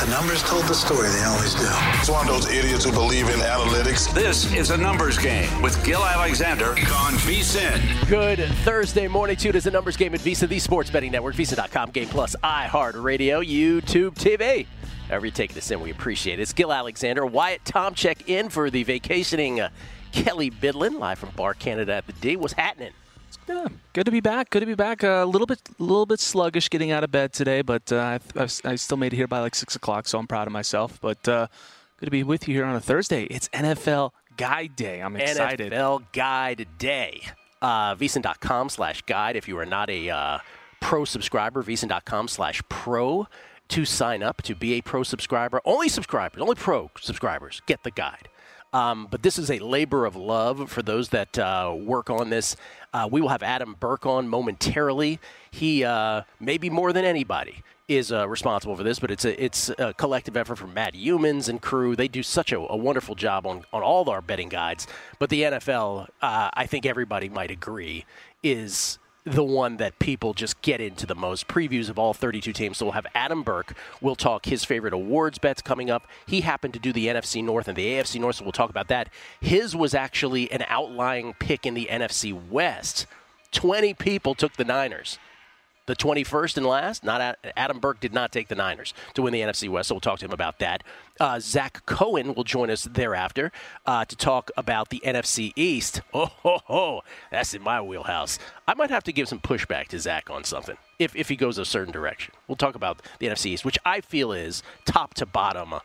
The numbers told the story. They always do. It's one of those idiots who believe in analytics. This is A Numbers Game with Gil Alexander on VSiN. Good Thursday morning. It is A Numbers Game at VSiN, the sports betting network, VSiN.com, Game Plus, iHeartRadio, YouTube TV. However you take this in, we appreciate it. It's Gil Alexander, Wyatt Tomchek in for the vacationing Kelly Bidlin, live from Bar Canada at the D. What's happening? Yeah, good to be back. Good to be back. A little bit sluggish getting out of bed today, but I still made it here by like 6 o'clock, so I'm proud of myself. But good to be with you here on a Thursday. It's NFL Guide Day. I'm excited. NFL Guide Day. VSiN.com/guide. If you are not a pro subscriber, VSiN.com/pro to sign up to be a pro subscriber. Only pro subscribers get the guide. But this is a labor of love for those that work on this. We will have Adam Burke on momentarily. He, maybe more than anybody, is responsible for this, but it's a collective effort from Matt Humans and crew. They do such a wonderful job on all of our betting guides. But the NFL, I think everybody might agree, is the one that people just get into the most. Previews of all 32 teams. So we'll have Adam Burke. We'll talk his favorite awards bets coming up. He happened to do the NFC North and the AFC North, so we'll talk about that. His was actually an outlying pick in the NFC West. 20 people took the Niners. The 21st and last, Adam Burke did not take the Niners to win the NFC West, so we'll talk to him about that. Zach Cohen will join us thereafter to talk about the NFC East. That's in my wheelhouse. I might have to give some pushback to Zach on something if he goes a certain direction. We'll talk about the NFC East, which I feel is top to bottom,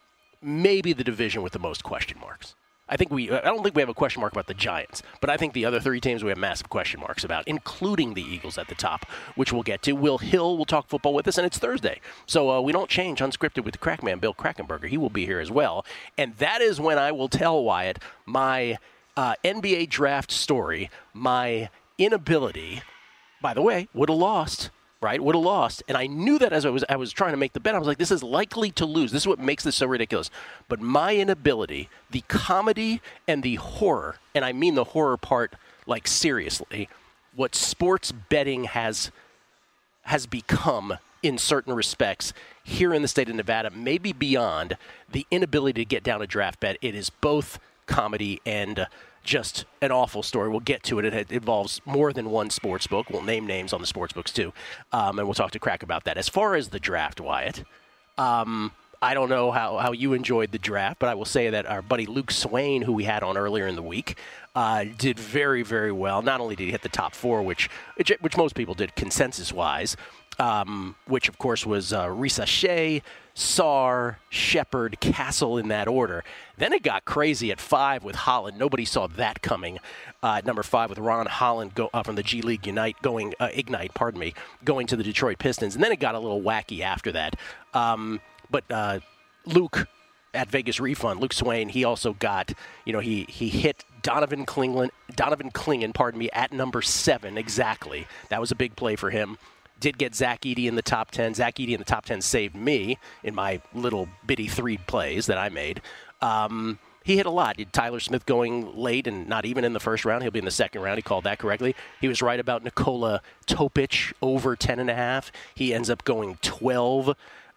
maybe the division with the most question marks. I don't think we have a question mark about the Giants, but I think the other three teams we have massive question marks about, including the Eagles at the top, which we'll get to. Will Hill will talk football with us, and it's Thursday. So we don't change unscripted with the Crackman, Bill Krackomberger. He will be here as well. And that is when I will tell Wyatt my NBA draft story, my inability, by the way, would have lost. Right, would have lost. And I knew that as I was trying to make the bet. I was like, this is likely to lose. This is what makes this so ridiculous. But my inability, the comedy and the horror, and I mean the horror part like seriously, what sports betting has become in certain respects here in the state of Nevada, maybe beyond the inability to get down a draft bet. It is both comedy and just an awful story. We'll get to it. It involves more than one sports book. We'll name names on the sports books too, and we'll talk to Crack about that. As far as the draft, Wyatt, I don't know how you enjoyed the draft, but I will say that our buddy Luke Swain, who we had on earlier in the week, did very, very well. Not only did he hit the top four, which most people did consensus-wise, which, of course, was Risa Shea, Sarr, Shepard, Castle in that order. Then it got crazy at 5 with Holland. Nobody saw that coming. At number 5 with Ron Holland from the G League Ignite going to the Detroit Pistons. And then it got a little wacky after that. But Luke at Vegas Refund, Luke Swain, he also got, he hit Donovan Clingan, at number 7 exactly. That was a big play for him. Did get Zach Edey in the top 10. Zach Edey in the top 10 saved me in my little bitty 3 plays that I made. He hit a lot. Tyler Smith going late and not even in the first round. He'll be in the second round. He called that correctly. He was right about Nikola Topic over 10.5. He ends up going 12.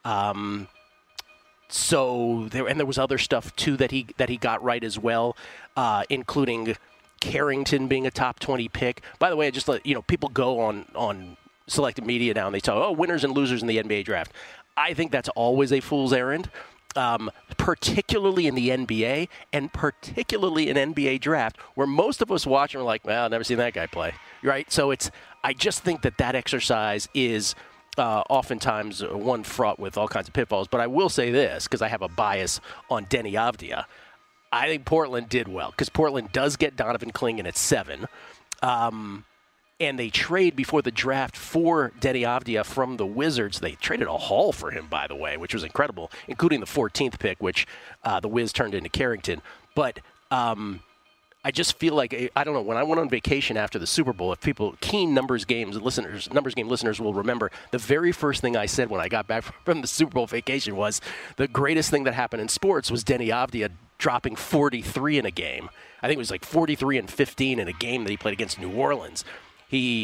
So there was other stuff too that he got right as well, including Carrington being a top 20 pick. By the way, I just let people go on selected media now and they tell winners and losers in the NBA draft. I think that's always a fool's errand, particularly in the NBA and particularly in NBA draft, where most of us watch and we're like, well, I've never seen that guy play, right? So I just think that exercise is oftentimes one fraught with all kinds of pitfalls. But I will say this, because I have a bias on Deni Avdija. I think Portland did well, because Portland does get Donovan Clingan at 7. And they trade before the draft for Deni Avdija from the Wizards. They traded a haul for him, by the way, which was incredible, including the 14th pick, which the Wiz turned into Carrington. But I just feel like, I don't know, when I went on vacation after the Super Bowl, if people, keen numbers game listeners will remember, the very first thing I said when I got back from the Super Bowl vacation was the greatest thing that happened in sports was Deni Avdija dropping 43 in a game. I think it was like 43 and 15 in a game that he played against New Orleans. He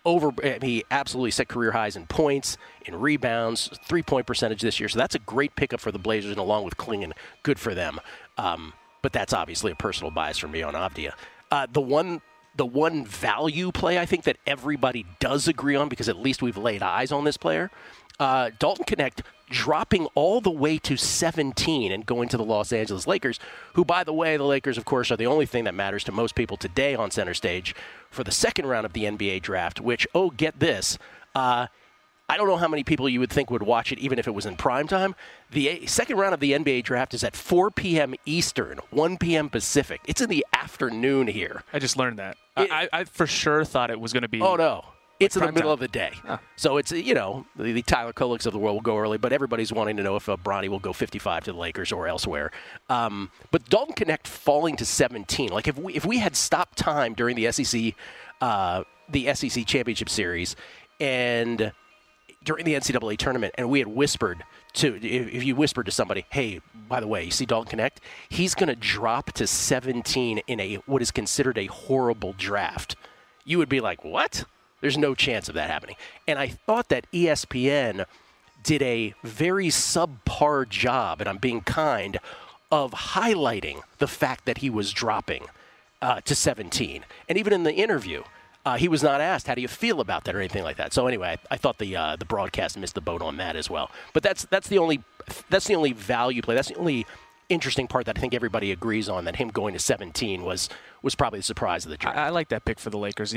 He absolutely set career highs in points, in rebounds, 3-point percentage this year. So that's a great pickup for the Blazers, and along with Klingon, good for them. But that's obviously a personal bias for me on Avdia. The one value play I think that everybody does agree on, because at least we've laid eyes on this player, Dalton Knecht dropping all the way to 17 and going to the Los Angeles Lakers, who, by the way, the Lakers, of course, are the only thing that matters to most people today on Center Stage for the second round of the NBA draft, which, get this, I don't know how many people you would think would watch it even if it was in prime time. The second round of the NBA draft is at 4 p.m. Eastern, 1 p.m. Pacific. It's in the afternoon here. I just learned that. I for sure thought it was going to be... Oh, no. It's in the middle time of the day. Oh. So it's, the Tyler Koleks of the world will go early, but everybody's wanting to know if Bronny will go 55 to the Lakers or elsewhere. But Dalton Knecht falling to 17. Like, if we had stopped time during the SEC Championship Series and during the NCAA tournament, and we had whispered if you whispered to somebody, hey, by the way, you see Dalton Knecht? He's going to drop to 17 in what is considered a horrible draft. You would be like, what? There's no chance of that happening. And I thought that ESPN did a very subpar job, and I'm being kind, of highlighting the fact that he was dropping to 17. And even in the interview, he was not asked, how do you feel about that or anything like that. So anyway, I thought the broadcast missed the boat on that as well. But that's the only value play. That's the only interesting part that I think everybody agrees on, that him going to 17 was probably the surprise of the draft. I like that pick for the Lakers.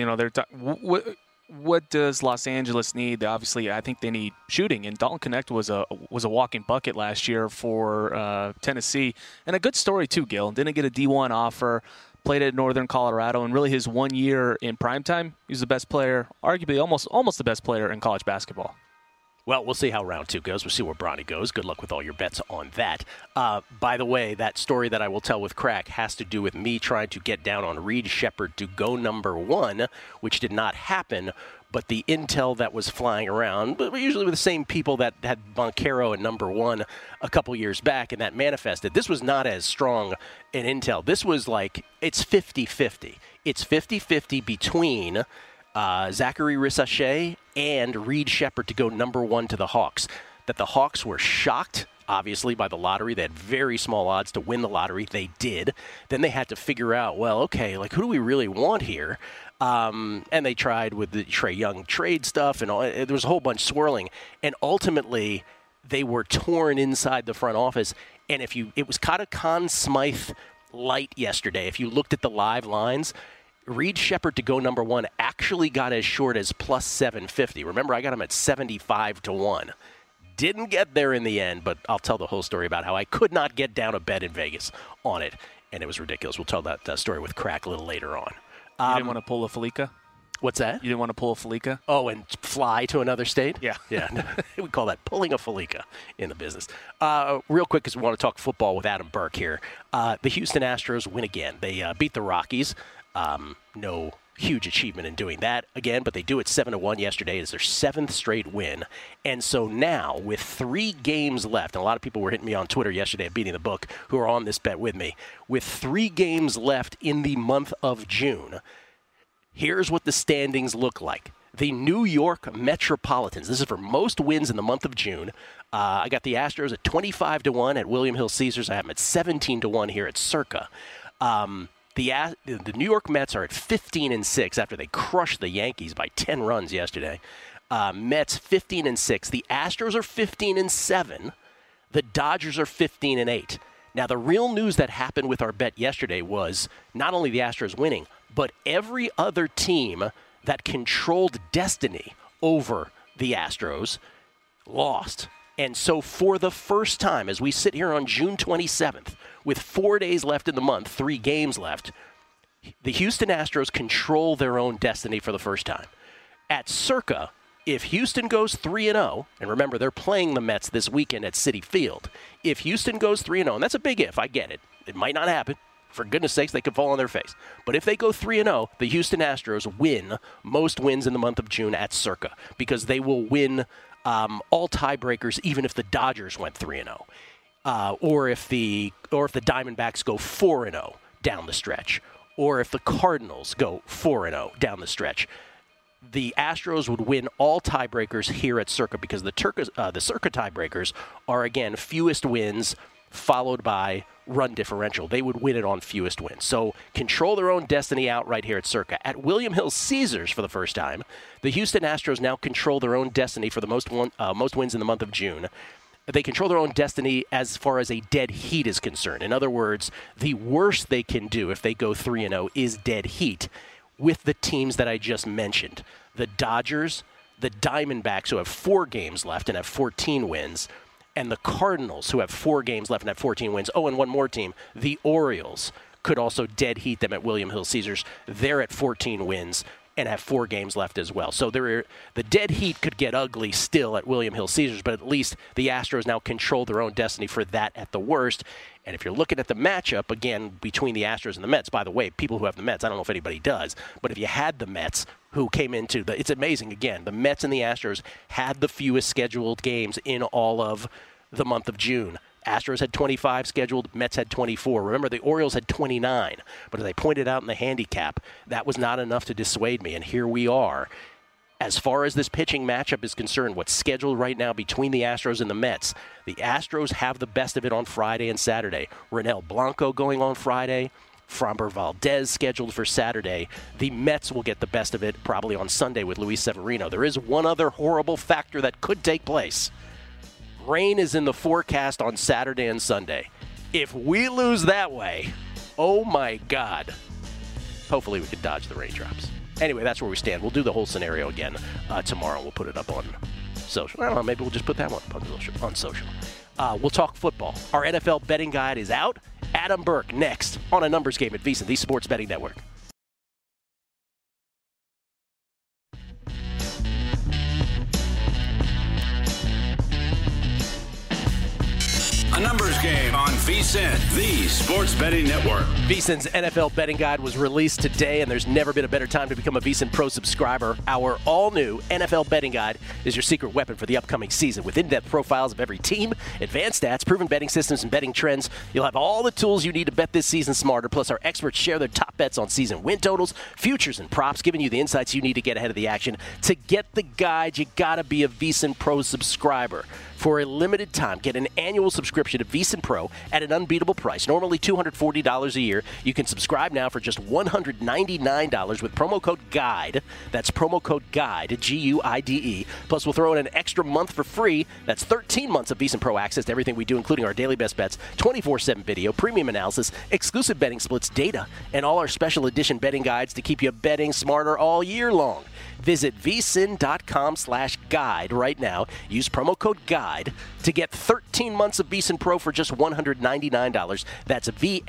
What does Los Angeles need? Obviously, I think they need shooting, and Dalton Knecht was a walking bucket last year for Tennessee, and a good story too. Gil didn't get a D1 offer, played at Northern Colorado, and really his 1 year in primetime, he was the best player, arguably almost the best player in college basketball. Well, we'll see how round 2 goes. We'll see where Bronny goes. Good luck with all your bets on that. By the way, that story that I will tell with Crack has to do with me trying to get down on Reed Sheppard to go number 1, which did not happen. But the intel that was flying around, but usually with the same people that had Boncaro at number 1 a couple years back, and that manifested. This was not as strong an intel. This was like, it's 50-50. It's 50-50 between Zachary Rissache and Reed Sheppard to go number 1 to the Hawks. That the Hawks were shocked, obviously, by the lottery. They had very small odds to win the lottery. They did. Then they had to figure out, well, okay, like, who do we really want here? And they tried with the Trae Young trade stuff, and there was a whole bunch swirling. And ultimately, they were torn inside the front office. And it was kind of Conn Smythe light yesterday. If you looked at the live lines, Reed Sheppard to go number 1 actually got as short as plus 750. Remember, I got him at 75 to 1. Didn't get there in the end, but I'll tell the whole story about how I could not get down a bet in Vegas on it, and it was ridiculous. We'll tell that story with Crack a little later on. You didn't want to pull a Felica? What's that? You didn't want to pull a Felica? Oh, and fly to another state? Yeah. Yeah. We call that pulling a Felica in the business. Real quick, because we want to talk football with Adam Burke here. The Houston Astros win again. They beat the Rockies. No huge achievement in doing that again, but they do it 7-1 yesterday. It's their 7th straight win. And so now, with 3 games left, and a lot of people were hitting me on Twitter yesterday at Beating the Book who are on this bet with me, with 3 games left in the month of June, here's what the standings look like. The New York Metropolitans, this is for most wins in the month of June. I got the Astros at 25 to 1 at William Hill Caesars. I have them at 17 to 1 here at Circa. The New York Mets are at 15-6 after they crushed the Yankees by 10 runs yesterday. Mets 15-6. The Astros are 15-7. The Dodgers are 15-8. Now, the real news that happened with our bet yesterday was not only the Astros winning, but every other team that controlled destiny over the Astros lost. And so for the first time, as we sit here on June 27th, with 4 days left in the month, 3 games left, the Houston Astros control their own destiny for the first time. At Circa, if Houston goes 3-0, and remember, they're playing the Mets this weekend at Citi Field. If Houston goes 3-0, and that's a big if, I get it. It might not happen. For goodness sakes, they could fall on their face. But if they go 3-0, the Houston Astros win most wins in the month of June at Circa, because they will win all tiebreakers, even if the Dodgers went 3-0, or if the Diamondbacks go 4-0 down the stretch, or if the Cardinals go 4-0 down the stretch. the Astros would win all tiebreakers here at Circa because the Circa tiebreakers are, again, fewest wins followed by run differential. They would win it on fewest wins. So control their own destiny outright here at Circa. At William Hill Caesars for the first time, the Houston Astros now control their own destiny for the most wins in the month of June. They control their own destiny as far as a dead heat is concerned. In other words, the worst they can do if they go 3-0 is dead heat with the teams that I just mentioned. The Dodgers, the Diamondbacks, who have 4 games left and have 14 wins, and the Cardinals, who have 4 games left and have 14 wins. Oh, and one more team, the Orioles, could also dead heat them at William Hill Caesars. They're at 14 wins and have 4 games left as well. So the dead heat could get ugly still at William Hill Caesars, but at least the Astros now control their own destiny for that at the worst. And if you're looking at the matchup, again, between the Astros and the Mets, by the way, people who have the Mets, I don't know if anybody does, but if you had the Mets who came into it's amazing, again, the Mets and the Astros had the fewest scheduled games in all of the month of June. Astros had 25 scheduled, Mets had 24. Remember, the Orioles had 29. But as I pointed out in the handicap, that was not enough to dissuade me. And here we are. As far as this pitching matchup is concerned, what's scheduled right now between the Astros and the Mets, the Astros have the best of it on Friday and Saturday. Ronel Blanco going on Friday. Framber Valdez scheduled for Saturday. The Mets will get the best of it probably on Sunday with Luis Severino. There is one other horrible factor that could take place. Rain is in the forecast on Saturday and Sunday. If we lose that way, oh my God. Hopefully we can dodge the raindrops. Anyway, that's where we stand. We'll do the whole scenario again tomorrow. We'll put it up on social. I don't know, maybe we'll just put that one up on social. We'll talk football. Our NFL betting guide is out. Adam Burke next on A Numbers Game at VSiN, the Sports Betting Network. A Numbers Game on VSiN, the Sports Betting Network. VSiN's NFL Betting Guide was released today, and there's never been a better time to become a VSiN Pro subscriber. Our all-new NFL Betting Guide is your secret weapon for the upcoming season. With in-depth profiles of every team, advanced stats, proven betting systems, and betting trends, you'll have all the tools you need to bet this season smarter. Plus, our experts share their top bets on season win totals, futures, and props, giving you the insights you need to get ahead of the action. To get the guide, you got to be a VSiN Pro subscriber. For a limited time, get an annual subscription to VSiN Pro at an unbeatable price, normally $240 a year. You can subscribe now for just $199 with promo code GUIDE. That's promo code GUIDE, G-U-I-D-E. Plus, we'll throw in an extra month for free. That's 13 months of VSiN Pro access to everything we do, including our daily best bets, 24/7 video, premium analysis, exclusive betting splits, data, and all our special edition betting guides to keep you betting smarter all year long. Visit vsin.com/guide right now. Use promo code GUIDE to get 13 months of VSiN Pro for just $199. That's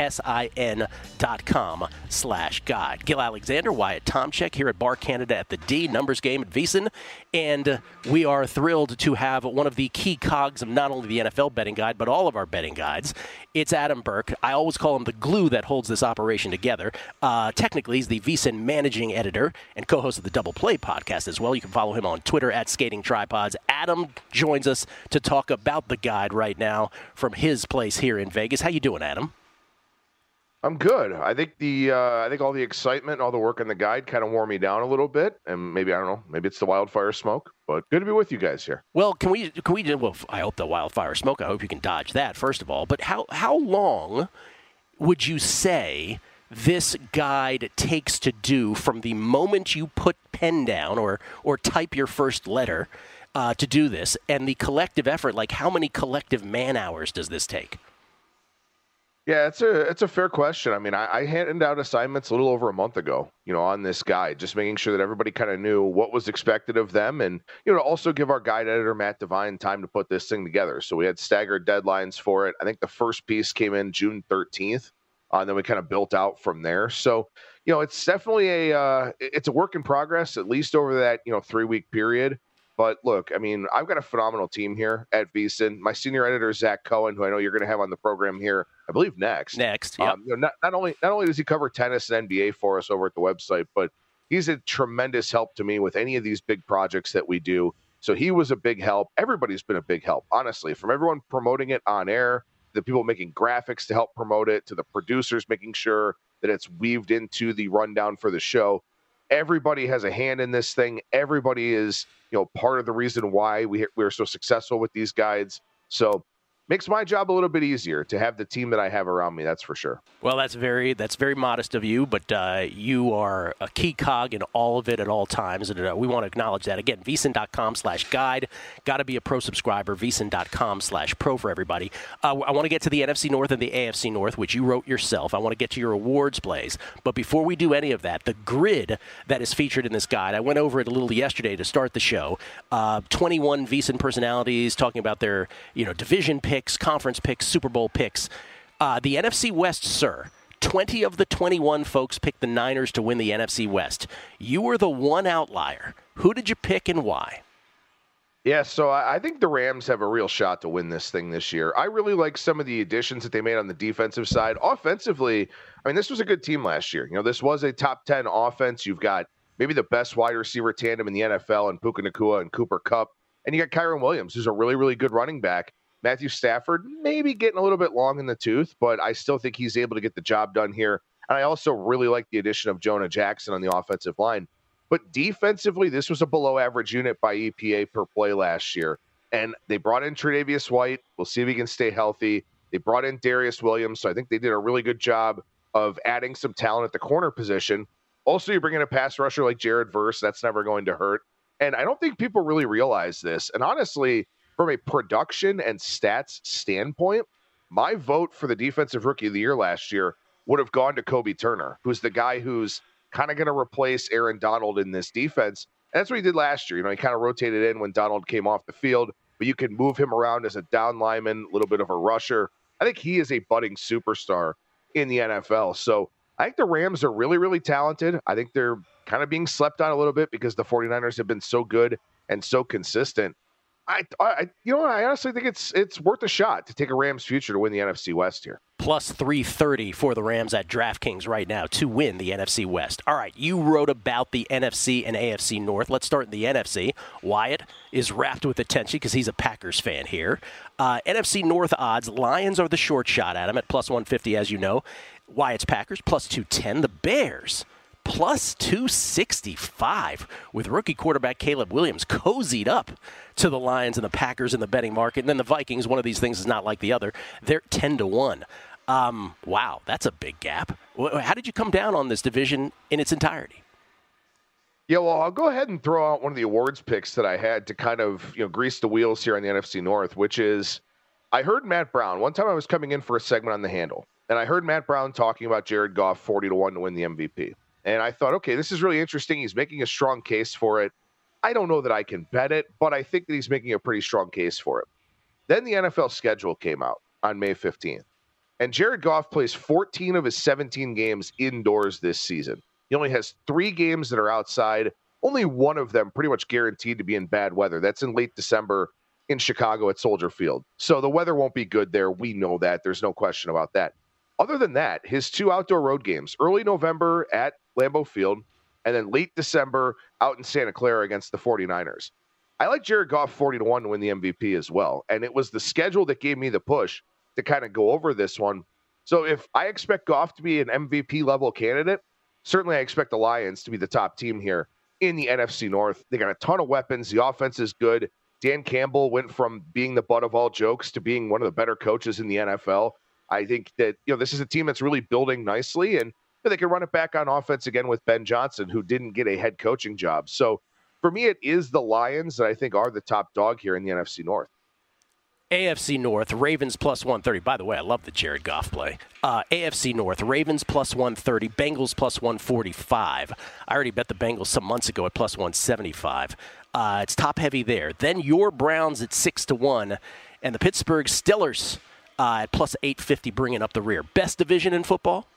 vsin.com/guide. Gil Alexander, Wyatt Tomchek here at Bar Canada at the D, Numbers Game at VSiN. And we are thrilled to have one of the key cogs of not only the NFL betting guide, but all of our betting guides. It's Adam Burke. I always call him the glue that holds this operation together. Technically, he's the VSiN managing editor and co-host of the Double Play podcast as well. You can follow him on Twitter at Skating Tripods. Adam joins us to talk about the guide right now from his place here in Vegas. How you doing, Adam? I'm good. I think all the excitement and all the work on the guide kind of wore me down a little bit, and maybe, I don't know, maybe it's the wildfire smoke, but good to be with you guys here. Well, can we well, I hope the wildfire smoke, I hope you can dodge that first of all, but how long would you say this guide takes to do from the moment you put pen down or type your first letter to do this, and the collective effort? Like, how many collective man hours does this take? Yeah, it's a fair question. I mean, I handed out assignments a little over a month ago, on this guide, just making sure that everybody kind of knew what was expected of them, and to also give our guide editor Matt Devine time to put this thing together. So we had staggered deadlines for it. I think the first piece came in June 13th, and then we kind of built out from there. So it's definitely it's a work in progress, at least over that 3-week period. But look, I mean, I've got a phenomenal team here at VSiN. My senior editor, Zach Cohen, who I know you're going to have on the program here, I believe next. Yeah. Not only does he cover tennis and NBA for us over at the website, but he's a tremendous help to me with any of these big projects that we do. So he was a big help. Everybody's been a big help, honestly, from everyone promoting it on air, the people making graphics to help promote it, to the producers making sure that it's weaved into the rundown for the show. Everybody has a hand in this thing. Everybody is, part of the reason why we're so successful with these guides. So makes my job a little bit easier to have the team that I have around me. That's for sure. Well, that's very modest of you, but you are a key cog in all of it at all times, and we want to acknowledge that. Again, VSiN.com/guide. Got to be a pro subscriber. VSiN.com/pro for everybody. I want to get to the NFC North and the AFC North, which you wrote yourself. I want to get to your awards plays, but before we do any of that, the grid that is featured in this guide, I went over it a little yesterday to start the show. 21 VSiN personalities talking about their division picks, conference picks, Super Bowl picks. The NFC West, sir, 20 of the 21 folks picked the Niners to win the NFC West. You were the one outlier. Who did you pick and why? Yeah, so I think the Rams have a real shot to win this thing this year. I really like some of the additions that they made on the defensive side. Offensively, this was a good team last year. This was a top 10 offense. You've got maybe the best wide receiver tandem in the NFL in Puka Nacua and Cooper Kupp. And you got Kyren Williams, who's a really, really good running back. Matthew Stafford maybe getting a little bit long in the tooth, but I still think he's able to get the job done here. And I also really like the addition of Jonah Jackson on the offensive line. But defensively, this was a below-average unit by EPA per play last year. And they brought in Tre'Davious White. We'll see if he can stay healthy. They brought in Darius Williams, so I think they did a really good job of adding some talent at the corner position. Also, you bring in a pass rusher like Jared Verse. That's never going to hurt. And I don't think people really realize this. And honestly, from a production and stats standpoint, my vote for the Defensive Rookie of the Year last year would have gone to Kobe Turner, who's the guy who's kind of going to replace Aaron Donald in this defense. And that's what he did last year. He kind of rotated in when Donald came off the field, but you can move him around as a down lineman, a little bit of a rusher. I think he is a budding superstar in the NFL. So I think the Rams are really, really talented. I think they're kind of being slept on a little bit because the 49ers have been so good and so consistent. I honestly think it's worth a shot to take a Rams future to win the NFC West here. Plus 330 for the Rams at DraftKings right now to win the NFC West. All right, you wrote about the NFC and AFC North. Let's start in the NFC. Wyatt is wrapped with attention because he's a Packers fan here. NFC North odds, Lions are the short shot at him at plus 150, as you know. Wyatt's Packers, plus 210. The Bears, plus 265 with rookie quarterback Caleb Williams cozied up to the Lions and the Packers in the betting market. And then the Vikings, one of these things is not like the other. They're 10-1. Wow, that's a big gap. How did you come down on this division in its entirety? Yeah, well, I'll go ahead and throw out one of the awards picks that I had to kind of, grease the wheels here on the NFC North, which is I heard Matt Brown. One time I was coming in for a segment on The Handle, and I heard Matt Brown talking about Jared Goff 40-1 to win the MVP. And I thought, okay, this is really interesting. He's making a strong case for it. I don't know that I can bet it, but I think that he's making a pretty strong case for it. Then the NFL schedule came out on May 15th. And Jared Goff plays 14 of his 17 games indoors this season. He only has 3 games that are outside, only one of them pretty much guaranteed to be in bad weather. That's in late December in Chicago at Soldier Field. So the weather won't be good there. We know that. There's no question about that. Other than that, his 2 outdoor road games, early November at Lambeau Field, and then late December out in Santa Clara against the 49ers. I like Jared Goff 40-1 to win the MVP as well. And it was the schedule that gave me the push to kind of go over this one. So if I expect Goff to be an MVP level candidate, certainly I expect the Lions to be the top team here in the NFC North. They got a ton of weapons. The offense is good. Dan Campbell went from being the butt of all jokes to being one of the better coaches in the NFL. I think that, this is a team that's really building nicely, and they can run it back on offense again with Ben Johnson, who didn't get a head coaching job. So for me, it is the Lions that I think are the top dog here in the NFC North. AFC North, Ravens plus 130. By the way, I love the Jared Goff play. AFC North, Ravens plus 130, Bengals plus 145. I already bet the Bengals some months ago at plus 175. It's top heavy there. Then your Browns at 6-1, and the Pittsburgh Steelers at plus 850 bringing up the rear. Best division in football?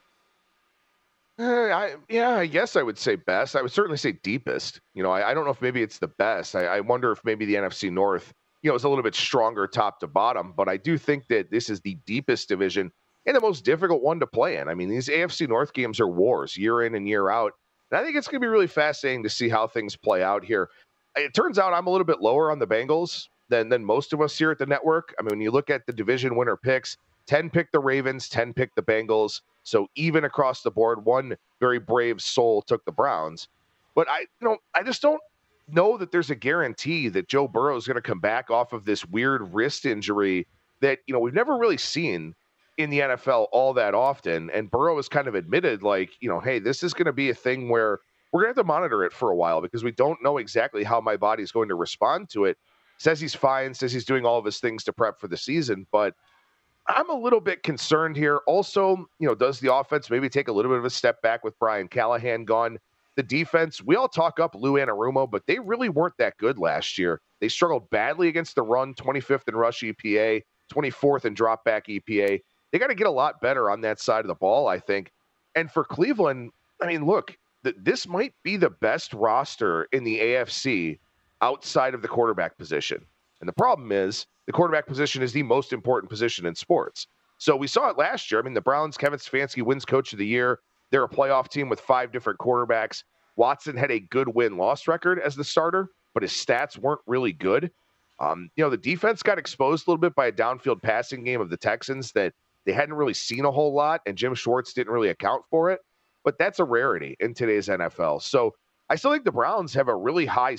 I guess I would say best. I would certainly say deepest. I don't know if maybe it's the best. I wonder if maybe the NFC North, is a little bit stronger top to bottom. But I do think that this is the deepest division and the most difficult one to play in. I mean, these AFC North games are wars year in and year out. And I think it's going to be really fascinating to see how things play out here. It turns out I'm a little bit lower on the Bengals than most of us here at the network. I mean, when you look at the division winner picks, 10 pick the Ravens, 10 pick the Bengals. So even across the board, one very brave soul took the Browns. But I just don't know that there's a guarantee that Joe Burrow is going to come back off of this weird wrist injury that, we've never really seen in the NFL all that often. And Burrow has kind of admitted, like, hey, this is going to be a thing where we're going to have to monitor it for a while because we don't know exactly how my body's going to respond to it. Says he's fine, says he's doing all of his things to prep for the season, but I'm a little bit concerned here. Also, does the offense maybe take a little bit of a step back with Brian Callahan gone? The defense, we all talk up Lou Anarumo, but they really weren't that good last year. They struggled badly against the run, 25th in rush EPA, 24th in drop back EPA. They got to get a lot better on that side of the ball, I think. And for Cleveland, I mean, look, this might be the best roster in the AFC outside of the quarterback position. And the problem is the quarterback position is the most important position in sports. So we saw it last year. I mean, the Browns, Kevin Stefanski wins Coach of the Year. They're a playoff team with 5 different quarterbacks. Watson had a good win-loss record as the starter, but his stats weren't really good. The defense got exposed a little bit by a downfield passing game of the Texans that they hadn't really seen a whole lot, and Jim Schwartz didn't really account for it. But that's a rarity in today's NFL. So I still think the Browns have a really high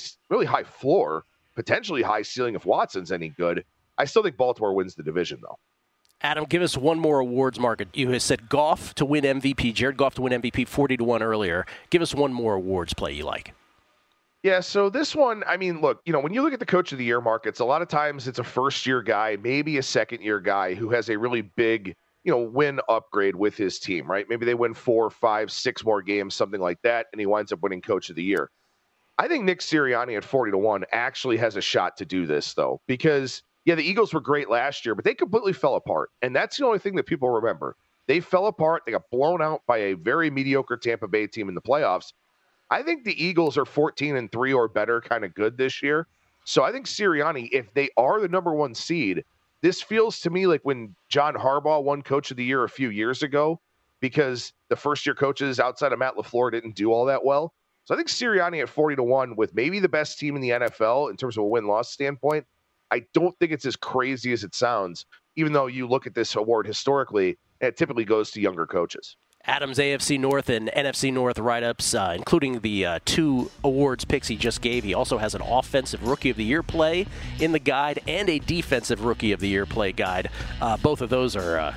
floor, potentially high ceiling if Watson's any good. I still think Baltimore wins the division, though. Adam, give us one more awards market. You had said Goff to win MVP, Jared Goff to win MVP 40-1 earlier. Give us one more awards play you like. Yeah, so this one, I mean, look, when you look at the Coach of the Year markets, a lot of times it's a first-year guy, maybe a second-year guy who has a really big, win upgrade with his team, right? Maybe they win 4, 5, 6 more games, something like that, and he winds up winning Coach of the Year. I think Nick Sirianni at 40-1 actually has a shot to do this, though, because yeah, the Eagles were great last year, but they completely fell apart. And that's the only thing that people remember. They fell apart. They got blown out by a very mediocre Tampa Bay team in the playoffs. I think the Eagles are 14-3 or better kind of good this year. So I think Sirianni, if they are the number 1 seed, this feels to me like when John Harbaugh won Coach of the Year a few years ago, because the first-year coaches outside of Matt LaFleur didn't do all that well. So I think Sirianni at 40-1 with maybe the best team in the NFL in terms of a win-loss standpoint, I don't think it's as crazy as it sounds, even though you look at this award historically, and it typically goes to younger coaches. Adam's AFC North and NFC North write-ups, including the 2 awards picks he just gave. He also has an Offensive Rookie of the Year play in the guide and a Defensive Rookie of the Year play guide. Both of those are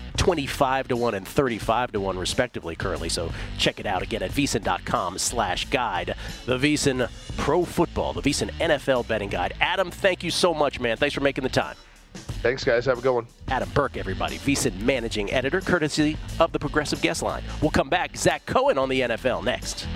25-1 and 35-1 respectively currently, so check it out again at VSiN.com/guide. The VSiN Pro Football, the VSiN NFL Betting Guide. Adam, thank you so much, man. Thanks for making the time. Thanks, guys. Have a good one. Adam Burke, everybody. VSiN Managing Editor, courtesy of the Progressive Guest Line. We'll come back. Zach Cohen on the NFL next.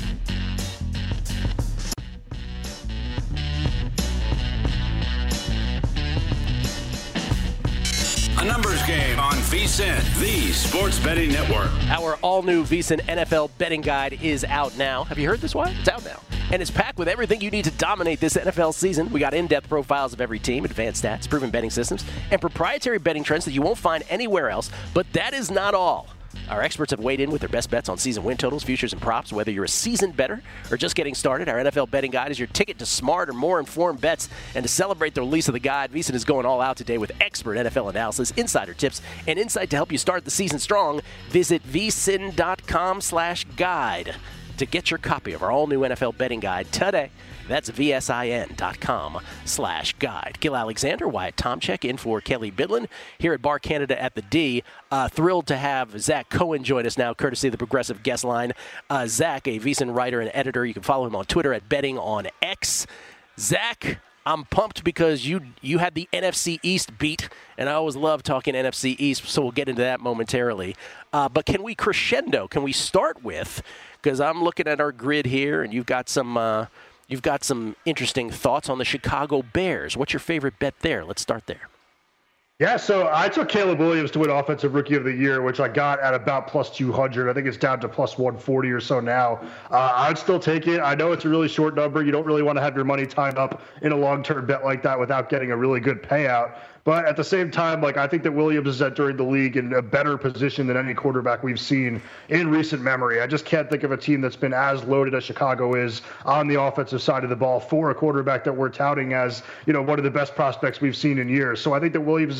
A numbers game on VSiN, the Sports Betting Network. Our all-new VSiN NFL Betting Guide is out now. Have you heard this one? It's out now. And it's packed with everything you need to dominate this NFL season. We got in-depth profiles of every team, advanced stats, proven betting systems, and proprietary betting trends that you won't find anywhere else. But that is not all. Our experts have weighed in with their best bets on season win totals, futures, and props. Whether you're a seasoned bettor or just getting started, our NFL Betting Guide is your ticket to smart or more informed bets. And to celebrate the release of the guide, VSiN is going all out today with expert NFL analysis, insider tips, and insight to help you start the season strong. Visit VSiN.com/guide to get your copy of our all-new NFL Betting Guide today. That's VSIN.com/guide. Gil Alexander, Wyatt Tomchek in for Kelly Bidlin here at Bar Canada at the D. Thrilled to have Zach Cohen join us now, courtesy of the Progressive Guest Line. Zach, a VSiN writer and editor. You can follow him on Twitter at BettingOnX. Zach, I'm pumped because you had the NFC East beat, and I always love talking NFC East, so we'll get into that momentarily. But can we crescendo? Can we start with, because I'm looking at our grid here, and you've got some interesting thoughts on the Chicago Bears. What's your favorite bet there? Let's start there. Yeah, so I took Caleb Williams to win Offensive Rookie of the Year, which I got at about plus 200. I think it's down to plus 140 or so now. I'd still take it. I know it's a really short number. You don't really want to have your money tied up in a long-term bet like that without getting a really good payout. But at the same time, I think that Williams is entering the league in a better position than any quarterback we've seen in recent memory. I just can't think of a team that's been as loaded as Chicago is on the offensive side of the ball for a quarterback that we're touting as, one of the best prospects we've seen in years. So I think that Williams is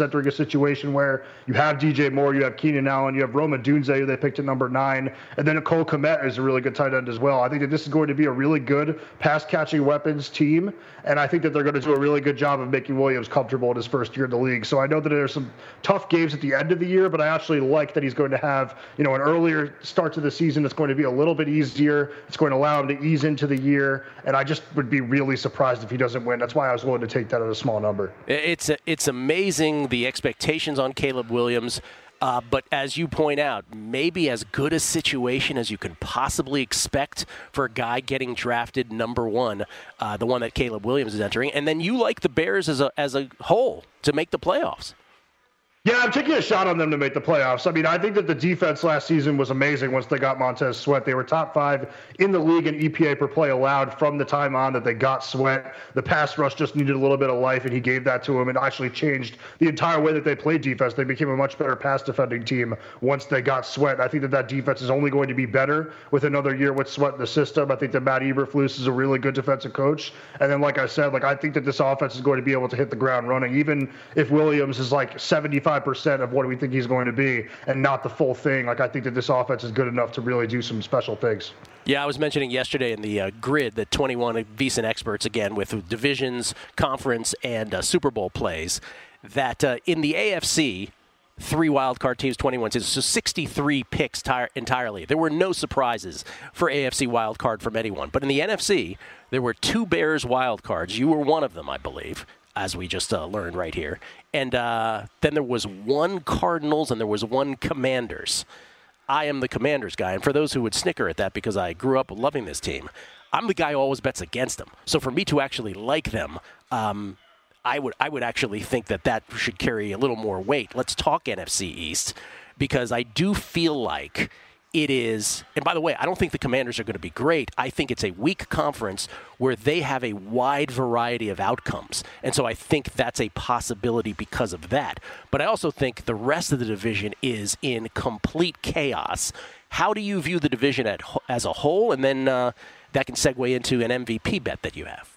entering a situation where you have DJ Moore, you have Keenan Allen, you have Roma Dunze, who they picked at number 9, and then Cole Kmet is a really good tight end as well. I think that this is going to be a really good pass-catching weapons team, and I think that they're going to do a really good job of making Williams comfortable in his first year in the league. So I know that there's some tough games at the end of the year, but I actually like that he's going to have, an earlier start to the season. It's going to be a little bit easier. It's going to allow him to ease into the year, and I just would be really surprised if he doesn't win. That's why I was willing to take that at a small number. It's amazing the expectations on Caleb Williams. But as you point out, maybe as good a situation as you can possibly expect for a guy getting drafted number 1, the one that Caleb Williams is entering. And then you like the Bears as a whole to make the playoffs. Yeah, I'm taking a shot on them to make the playoffs. I mean, I think that the defense last season was amazing once they got Montez Sweat. They were top 5 in the league in EPA per play allowed from the time on that they got Sweat. The pass rush just needed a little bit of life, and he gave that to them and actually changed the entire way that they played defense. They became a much better pass defending team once they got Sweat. I think that defense is only going to be better with another year with Sweat in the system. I think that Matt Eberflus is a really good defensive coach. And then, like I said, I think that this offense is going to be able to hit the ground running, even if Williams is 75% of what we think he's going to be and not the full thing. I think that this offense is good enough to really do some special things. Yeah, I was mentioning yesterday in the grid that 21 VSiN experts, again, with divisions, conference, and Super Bowl plays, that in the AFC, 3 wildcard teams, 21 teams, so 63 picks entirely. There were no surprises for AFC wildcard from anyone. But in the NFC, there were 2 Bears wildcards. You were one of them, I believe, as we just learned right here. And then there was 1 Cardinals and there was 1 Commanders. I am the Commanders guy. And for those who would snicker at that because I grew up loving this team, I'm the guy who always bets against them. So for me to actually like them, I would actually think that should carry a little more weight. Let's talk NFC East, because I do feel like it is, and by the way, I don't think the Commanders are going to be great. I think it's a weak conference where they have a wide variety of outcomes. And so I think that's a possibility because of that. But I also think the rest of the division is in complete chaos. How do you view the division as a whole? And then that can segue into an MVP bet that you have.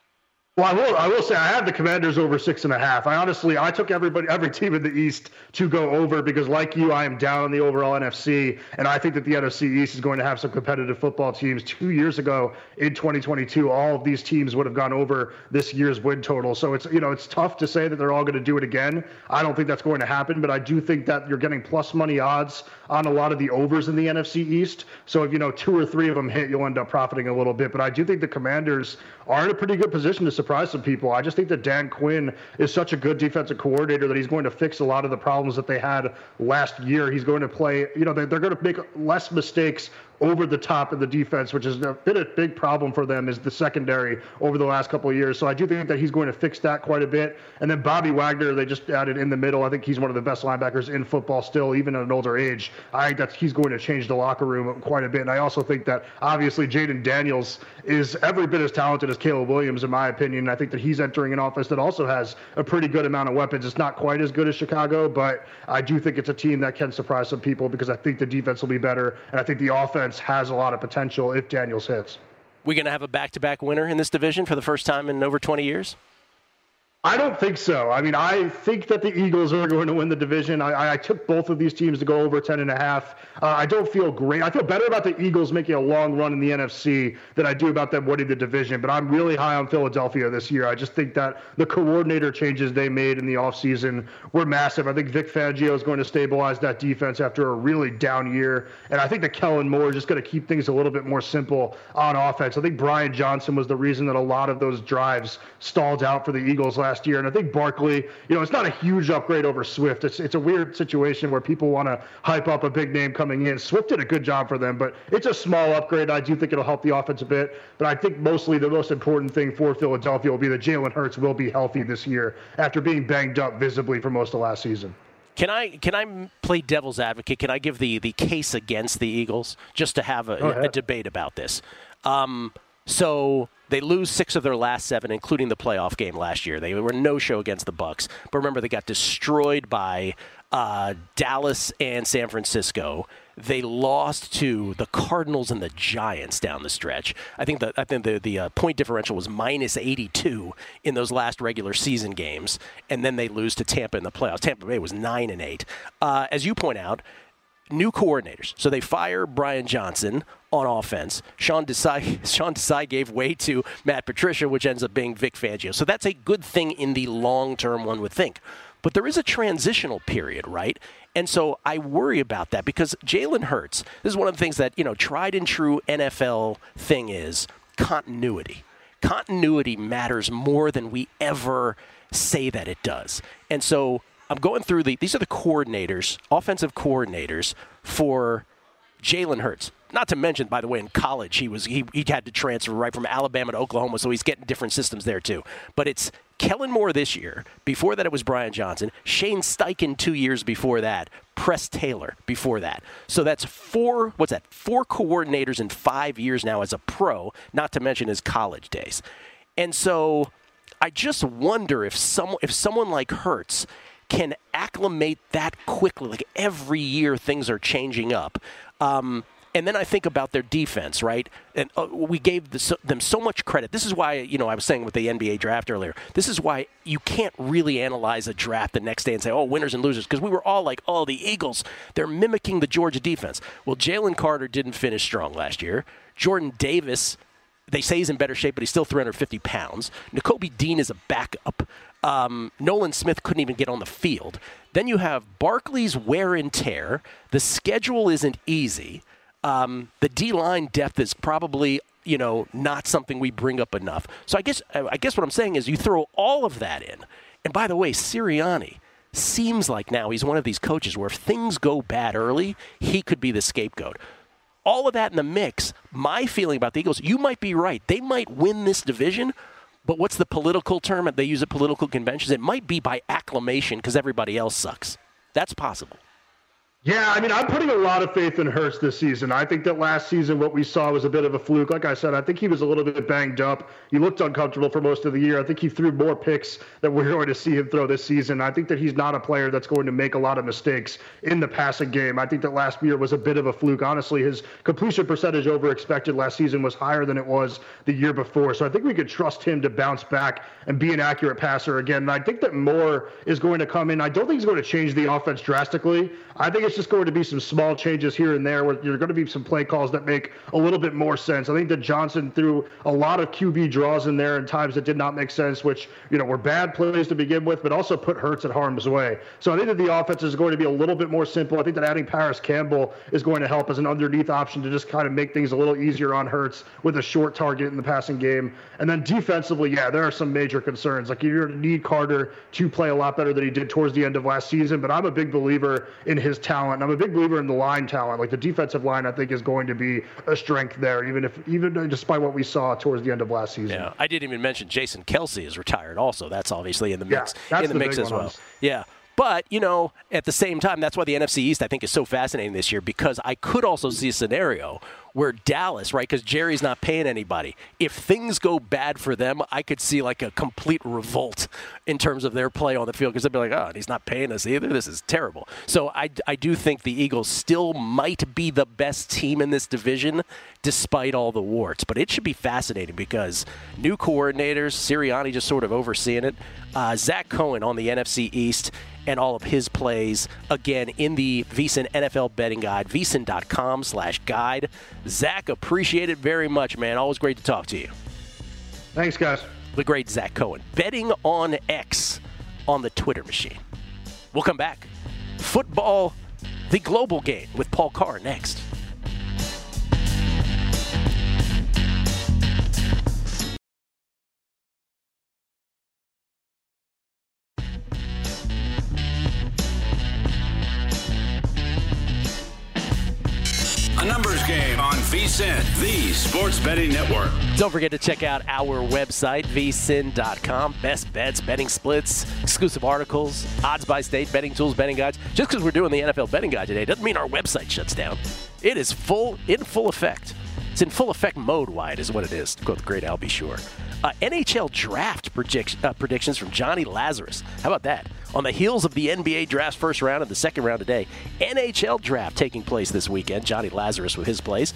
Well, I will say I have the Commanders over 6.5. I took every team in the East to go over because, like you, I am down in the overall NFC, and I think that the NFC East is going to have some competitive football teams. 2 years ago in 2022, all of these teams would have gone over this year's win total. So it's tough to say that they're all going to do it again. I don't think that's going to happen, but I do think that you're getting plus money odds on a lot of the overs in the NFC East. So if 2 or 3 of them hit, you'll end up profiting a little bit. But I do think the Commanders are in a pretty good position to surprise some people. I just think that Dan Quinn is such a good defensive coordinator that he's going to fix a lot of the problems that they had last year. He's going to play, they're going to make less mistakes over the top of the defense, which has been a big problem for them, is the secondary over the last couple of years. So I do think that he's going to fix that quite a bit. And then Bobby Wagner, they just added in the middle. I think he's one of the best linebackers in football still, even at an older age. I think that he's going to change the locker room quite a bit. And I also think that obviously Jaden Daniels is every bit as talented as Caleb Williams, in my opinion. And I think that he's entering an offense that also has a pretty good amount of weapons. It's not quite as good as Chicago, but I do think it's a team that can surprise some people because I think the defense will be better. And I think the offense has a lot of potential if Daniels hits. We going to have a back-to-back winner in this division for the first time in over 20 years? I don't think so. I think that the Eagles are going to win the division. I took both of these teams to go over 10.5. I don't feel great. I feel better about the Eagles making a long run in the NFC than I do about them winning the division, but I'm really high on Philadelphia this year. I just think that the coordinator changes they made in the offseason were massive. I think Vic Fangio is going to stabilize that defense after a really down year, and I think that Kellen Moore is just going to keep things a little bit more simple on offense. I think Brian Johnson was the reason that a lot of those drives stalled out for the Eagles last year. And I think Barkley, it's not a huge upgrade over Swift. It's a weird situation where people want to hype up a big name coming in. Swift did a good job for them, but it's a small upgrade. I do think it'll help the offense a bit. But I think mostly the most important thing for Philadelphia will be that Jalen Hurts will be healthy this year after being banged up visibly for most of last season. Can I play devil's advocate? Can I give the case against the Eagles just to have a debate about this? So they lose 6 of their last 7, including the playoff game last year. They were no-show against the Bucs. But remember, they got destroyed by Dallas and San Francisco. They lost to the Cardinals and the Giants down the stretch. I think the point differential was minus 82 in those last regular season games, and then they lose to Tampa in the playoffs. Tampa Bay was 9-8. As you point out, new coordinators. So they fire Brian Johnson on offense. Sean Desai gave way to Matt Patricia, which ends up being Vic Fangio. So that's a good thing in the long term, one would think. But there is a transitional period, right? And so I worry about that because Jalen Hurts, this is one of the things that, tried and true NFL thing is continuity. Continuity matters more than we ever say that it does. And so I'm going through these are the coordinators, offensive coordinators for Jalen Hurts. Not to mention, by the way, in college, he had to transfer right from Alabama to Oklahoma, so he's getting different systems there too. But it's Kellen Moore this year. Before that, it was Brian Johnson. Shane Steichen 2 years before that. Press Taylor before that. So that's 4 coordinators in 5 years now as a pro, not to mention his college days. And so I just wonder if someone like Hurts can acclimate that quickly. Like every year things are changing up. And then I think about their defense, right? And we gave them so much credit. This is why, I was saying with the NBA draft earlier, this is why you can't really analyze a draft the next day and say, oh, winners and losers, because we were all like, oh, the Eagles, they're mimicking the Georgia defense. Well, Jalen Carter didn't finish strong last year. Jordan Davis, they say he's in better shape, but he's still 350 pounds. Nakobe Dean is a backup. Nolan Smith couldn't even get on the field. Then you have Barkley's wear and tear. The schedule isn't easy. The D-line depth is probably, not something we bring up enough. So I guess what I'm saying is you throw all of that in. And by the way, Sirianni seems like now he's one of these coaches where if things go bad early, he could be the scapegoat. All of that in the mix, my feeling about the Eagles, you might be right. They might win this division, but what's the political term? They use at political conventions. It might be by acclamation because everybody else sucks. That's possible. Yeah, I'm putting a lot of faith in Hurts this season. I think that last season what we saw was a bit of a fluke. Like I said, I think he was a little bit banged up. He looked uncomfortable for most of the year. I think he threw more picks than we're going to see him throw this season. I think that he's not a player that's going to make a lot of mistakes in the passing game. I think that last year was a bit of a fluke. Honestly, his completion percentage over expected last season was higher than it was the year before. So I think we could trust him to bounce back and be an accurate passer again. And I think that Moore is going to come in. I don't think he's going to change the offense drastically. I think it's just going to be some small changes here and there where you're going to be some play calls that make a little bit more sense. I think that Johnson threw a lot of QB draws in there in times that did not make sense, which, were bad plays to begin with, but also put Hurts at harm's way. So I think that the offense is going to be a little bit more simple. I think that adding Paris Campbell is going to help as an underneath option to just kind of make things a little easier on Hurts with a short target in the passing game. And then defensively, yeah, there are some major concerns. Like you're going to need Carter to play a lot better than he did towards the end of last season, but I'm a big believer in his talent. I'm a big believer in the line talent. Like the defensive line, I think is going to be a strength there, even despite what we saw towards the end of last season. Yeah, I didn't even mention Jason Kelce is retired. Also, that's obviously in the mix. Yeah, in the mix as well. Yeah. But, at the same time, that's why the NFC East, I think, is so fascinating this year because I could also see a scenario where Dallas, right, because Jerry's not paying anybody, if things go bad for them, I could see like a complete revolt in terms of their play on the field because they'd be like, oh, and he's not paying us either. This is terrible. So I do think the Eagles still might be the best team in this division despite all the warts. But it should be fascinating because new coordinators, Sirianni just sort of overseeing it, Zach Cohen on the NFC East, and all of his plays, again, in the VSiN NFL Betting Guide, vsin.com/guide. Zach, appreciate it very much, man. Always great to talk to you. Thanks, guys. The great Zach Cohen. Betting on X on the Twitter machine. We'll come back. Football, the global game with Paul Carr next. A numbers game on VSiN, the sports betting network. Don't forget to check out our website, vsin.com. Best bets, betting splits, exclusive articles, odds by state, betting tools, betting guides. Just because we're doing the NFL betting guide today doesn't mean our website shuts down. It is in full effect. It's in full effect mode wide is what it is, to quote the great Albie Shore. NHL draft predictions from Johnny Lazarus. How about that? On the heels of the NBA draft's first round and the second round today, NHL draft taking place this weekend. Johnny Lazarus with his plays.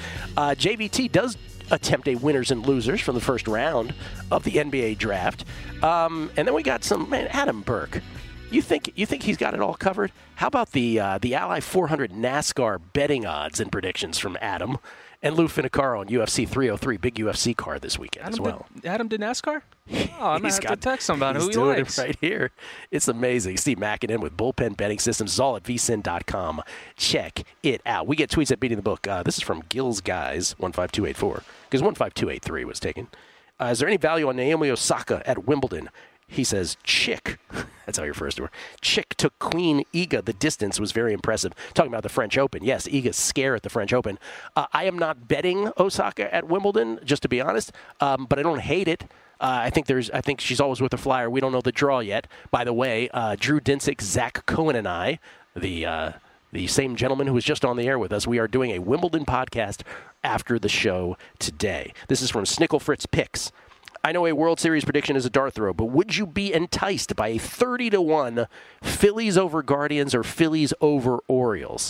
JVT does attempt a winners and losers from the first round of the NBA draft. And then we got Adam Burke. You think he's got it all covered? How about the Ally 400 NASCAR betting odds and predictions from Adam? And Lou Finicaro on UFC 303, big UFC card this weekend as well. Adam did NASCAR? Oh, I'm going to have to text him about who he doing likes. It right here. It's amazing. Steve Mackinnon with Bullpen Betting Systems. It's all at vsin.com. Check it out. We get tweets at Beating the Book. This is from Gills Guys, 15284, because 15283 was taken. Is there any value on Naomi Osaka at Wimbledon? He says, Chick. That's how he refers to her. Chick took Queen Iga the distance, was very impressive. Talking about the French Open. Yes, Iga's scare at the French Open. I am not betting Osaka at Wimbledon, just to be honest, but I don't hate it. I think she's always with a flyer. We don't know the draw yet. By the way, Drew Dinsick, Zach Cohen, and I, the same gentleman who was just on the air with us, we are doing a Wimbledon podcast after the show today. This is from Snickle Fritz Picks. I know a World Series prediction is a dart throw, but would you be enticed by a 30-1 Phillies over Guardians or Phillies over Orioles?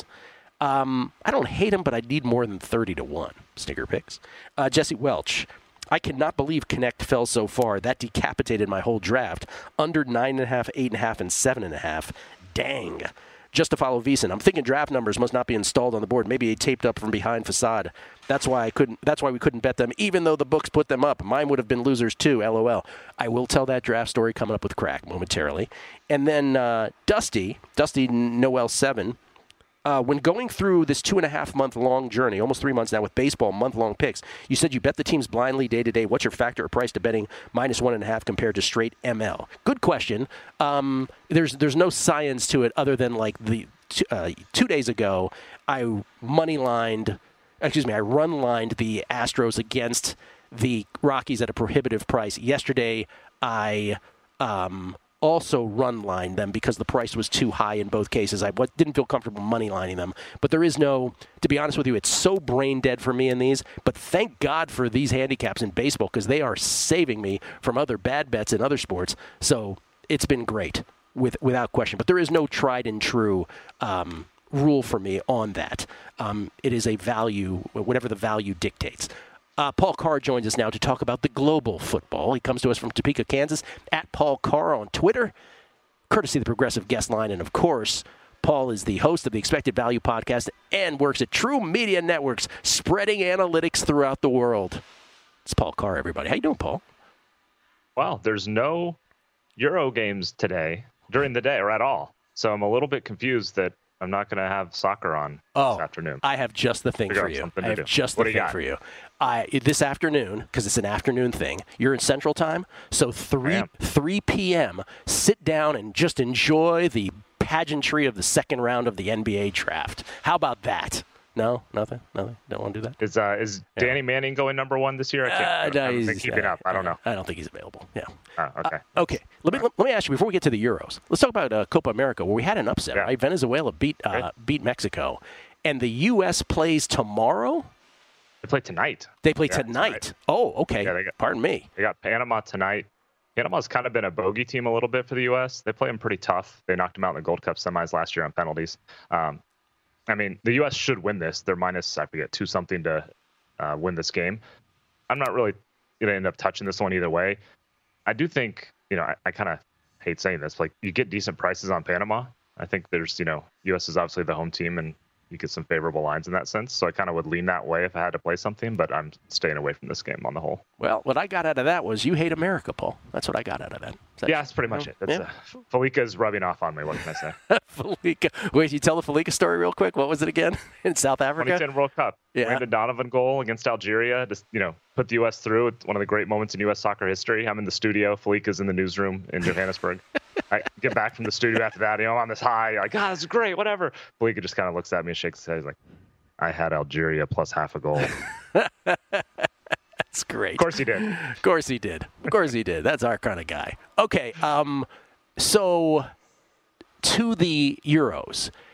I don't hate them, but I need more than 30-1. Snicker Picks. Jesse Welch. I cannot believe Connect fell so far. That decapitated my whole draft. Under 9.5, 8.5, and 7.5. Dang. Just to follow VSiN. I'm thinking draft numbers must not be installed on the board. Maybe a taped up from behind facade. That's why we couldn't bet them, even though the books put them up. Mine would have been losers too. LOL. I will tell that draft story coming up with Crack momentarily. And then Dusty Noel 7. When going through this 2.5-month long journey, almost 3 months now with baseball month-long picks, you said you bet the teams blindly day to day. What's your factor or price to betting -1.5 compared to straight ML? Good question. There's no science to it other than like the 2 days ago, I run-lined the Astros against the Rockies at a prohibitive price. Yesterday, I also run-lined them because the price was too high in both cases. I didn't feel comfortable money-lining them. But there is no, to be honest with you, it's so brain-dead for me in these. But thank God for these handicaps in baseball because they are saving me from other bad bets in other sports. So it's been great, without question. But there is no tried-and-true rule for me on that. It is a value, whatever the value dictates. Paul Carr joins us now to talk about the global football. He comes to us from Topeka, Kansas, at Paul Carr on Twitter, courtesy of the Progressive Guest Line. And, of course, Paul is the host of the Expected Value podcast and works at True Media Networks, spreading analytics throughout the world. It's Paul Carr, everybody. How you doing, Paul? Well, there's no Euro games today during the day or at all. So I'm a little bit confused that I'm not going to have soccer on this afternoon. I have just the thing for you. This afternoon, because it's an afternoon thing, you're in Central Time, so 3 p.m., sit down and just enjoy the pageantry of the second round of the NBA draft. How about that? No? Nothing? Don't want to do that? Is Danny Manning going number one this year? I can't keep it up. I don't know. I don't think he's available. Yeah. Okay. Okay. Let me ask you, before we get to the Euros, let's talk about Copa America, where we had an upset, right? Venezuela beat Mexico. And the U.S. plays tomorrow? They play tonight. They play tonight. Oh, okay. Yeah, pardon me. They got Panama tonight. Panama's kind of been a bogey team a little bit for the U.S. They play them pretty tough. They knocked them out in the Gold Cup semis last year on penalties. I mean, the U.S. should win this. They're minus, I forget, 2-something to win this game. I'm not really going to end up touching this one either way. I do think, I kind of hate saying this, like you get decent prices on Panama. I think there's, U.S. is obviously the home team and you get some favorable lines in that sense. So I kind of would lean that way if I had to play something, but I'm staying away from this game on the whole. Well, what I got out of that was you hate America, Paul. That's what I got out of that. That's pretty much it. Felica's rubbing off on me. What can I say? Felica. Wait, you tell the Felica story real quick? What was it again? In South Africa? 2010 World Cup. Yeah. Landon Donovan goal against Algeria. Just, put the U.S. through. It's one of the great moments in U.S. soccer history. I'm in the studio. Felica's in the newsroom in Johannesburg. I get back from the studio after that. I'm on this high. Like, this is great, whatever. Felica just kind of looks at me and shakes his head. He's like, I had Algeria plus half a goal. That's great. Of course he did. Of course he did. That's our kind of guy. Okay, so to the Euros.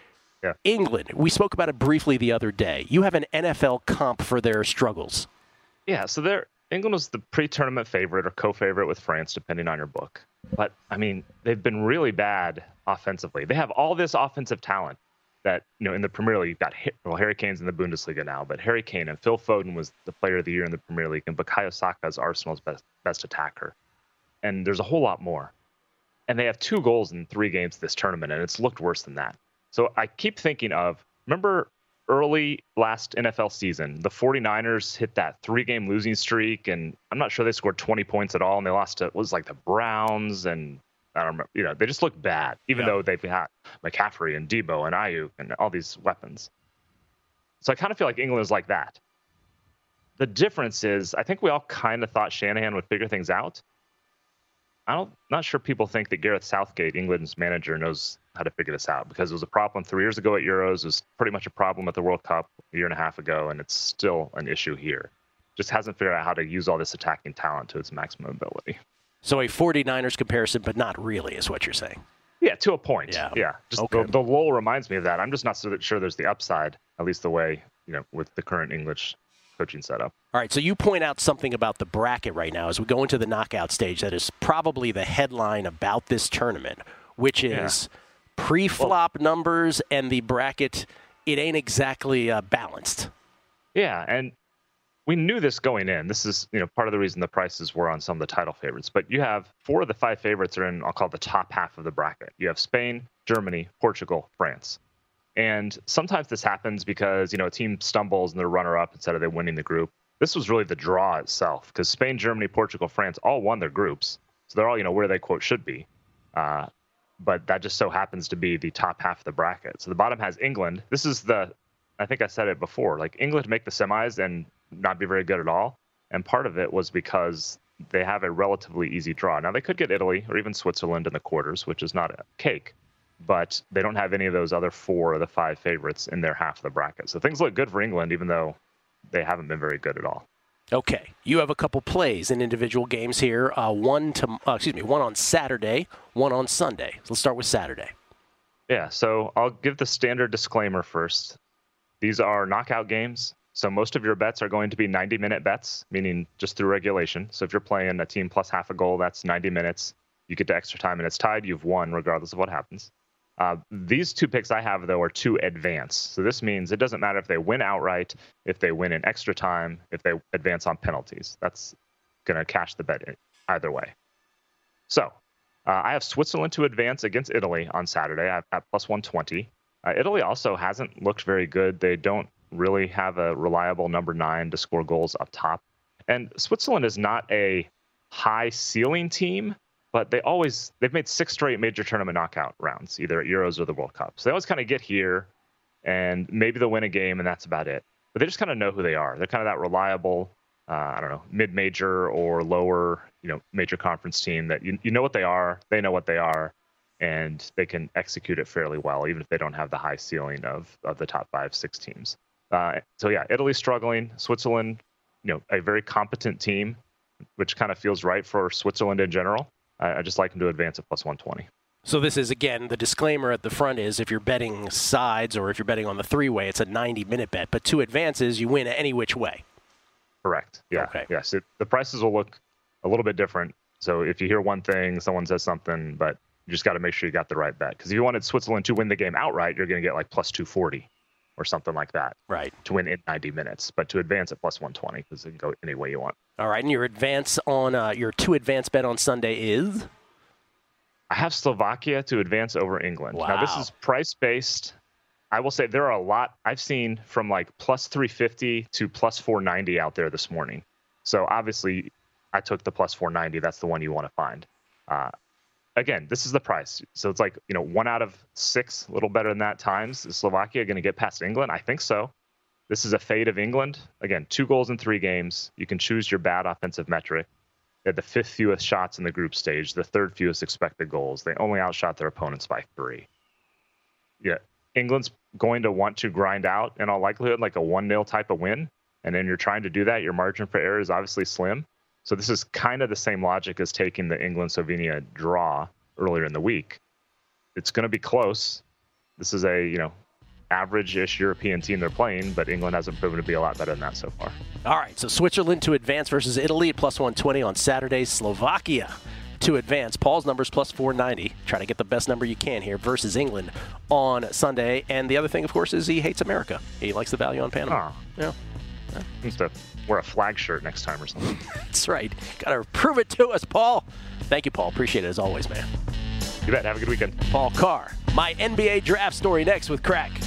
Yeah. England, we spoke about it briefly the other day. You have an NFL comp for their struggles. Yeah, so England was the pre-tournament favorite or co-favorite with France, depending on your book. But, I mean, they've been really bad offensively. They have all this offensive talent that, in the Premier League, you've got Harry Kane's in the Bundesliga now, but Harry Kane and Phil Foden was the player of the year in the Premier League, and Bukayo Saka is Arsenal's best attacker. And there's a whole lot more. And they have 2 goals in 3 games this tournament, and it's looked worse than that. So I keep thinking of, remember early last NFL season, the 49ers hit that 3-game losing streak, and I'm not sure they scored 20 points at all, and they lost to, it was like the Browns, and I don't remember, they just look bad, even though they've had McCaffrey and Debo and Ayuk and all these weapons. So I kind of feel like England is like that. The difference is, I think we all kind of thought Shanahan would figure things out. Not sure people think that Gareth Southgate, England's manager, knows how to figure this out, because it was a problem 3 years ago at Euros. It was pretty much a problem at the World Cup a year and a half ago, and it's still an issue here. Just hasn't figured out how to use all this attacking talent to its maximum ability. So a 49ers comparison, but not really, is what you're saying. Yeah, to a point. Yeah. Just okay. The lull reminds me of that. I'm just not so sure there's the upside, at least the way, with the current English coaching setup. All right, so you point out something about the bracket right now as we go into the knockout stage that is probably the headline about this tournament, which is pre-flop numbers and the bracket. It ain't exactly balanced. Yeah, and we knew this going in. This is part of the reason the prices were on some of the title favorites. But you have 4 of the 5 favorites are in, I'll call it the top half of the bracket. You have Spain, Germany, Portugal, France. And sometimes this happens because, a team stumbles and they're runner-up instead of they winning the group. This was really the draw itself, because Spain, Germany, Portugal, France all won their groups. So they're all, where they, quote, should be. But that just so happens to be the top half of the bracket. So the bottom has England. This is I think I said it before, like England make the semis and not be very good at all. And part of it was because they have a relatively easy draw. Now, they could get Italy or even Switzerland in the quarters, which is not a cake. But they don't have any of those other 4 of the 5 favorites in their half of the bracket. So things look good for England, even though they haven't been very good at all. Okay, you have a couple plays in individual games here. One on Saturday, one on Sunday. So let's start with Saturday. Yeah, so I'll give the standard disclaimer first. These are knockout games, so most of your bets are going to be 90-minute bets, meaning just through regulation. So if you're playing a team plus half a goal, that's 90 minutes. You get to extra time and it's tied, you've won regardless of what happens. These 2 picks I have, though, are to advance. So this means it doesn't matter if they win outright, if they win in extra time, if they advance on penalties. That's going to cash the bet either way. So I have Switzerland to advance against Italy on Saturday at plus 120. Italy also hasn't looked very good. They don't really have a reliable number 9 to score goals up top. And Switzerland is not a high ceiling team, but they've made 6 straight major tournament knockout rounds, either at Euros or the World Cup. So they always kind of get here, and maybe they'll win a game, and that's about it. But they just kind of know who they are. They're kind of that reliable, mid-major or lower, major conference team that you know what they are, they know what they are, and they can execute it fairly well, even if they don't have the high ceiling of the top 5-6 teams. Italy's struggling. Switzerland, a very competent team, which kind of feels right for Switzerland in general. I just like them to advance at plus 120. So this is, again, the disclaimer at the front is if you're betting sides or if you're betting on the 3-way, it's a 90-minute bet. But 2 advances, you win any which way. Correct. Yeah. Okay. Yes. The prices will look a little bit different. So if you hear one thing, someone says something, but you just got to make sure you got the right bet. Because if you wanted Switzerland to win the game outright, you're going to get like plus 240 or something like that. Right. To win in 90 minutes. But to advance at plus 120, because it can go any way you want. All right. And your advance on your 2 advance bet on Sunday is? I have Slovakia to advance over England. Wow. Now, this is price-based. I will say there are a lot I've seen from like plus 350 to plus 490 out there this morning. So obviously, I took the plus 490. That's the one you want to find. Again, this is the price. So it's like, 1 out of 6, a little better than that times. Is Slovakia going to get past England? I think so. This is a fade of England. Again, 2 goals in 3 games. You can choose your bad offensive metric. They had the 5th fewest shots in the group stage, the 3rd fewest expected goals. They only outshot their opponents by 3. Yeah, England's going to want to grind out, in all likelihood, like a 1-0 type of win. And then you're trying to do that. Your margin for error is obviously slim. So this is kind of the same logic as taking the England-Slovenia draw earlier in the week. It's going to be close. This is a, average-ish European team they're playing, but England hasn't proven to be a lot better than that so far. All right, so Switzerland to advance versus Italy at plus 120 on Saturday. Slovakia to advance. Paul's number's plus 490. Try to get the best number you can here versus England on Sunday. And the other thing, of course, is he hates America. He likes the value on Panama. Oh. Yeah. He needs to wear a flag shirt next time or something. That's right. Got to prove it to us, Paul. Thank you, Paul. Appreciate it as always, man. You bet. Have a good weekend. Paul Carr. My NBA draft story next with Crack.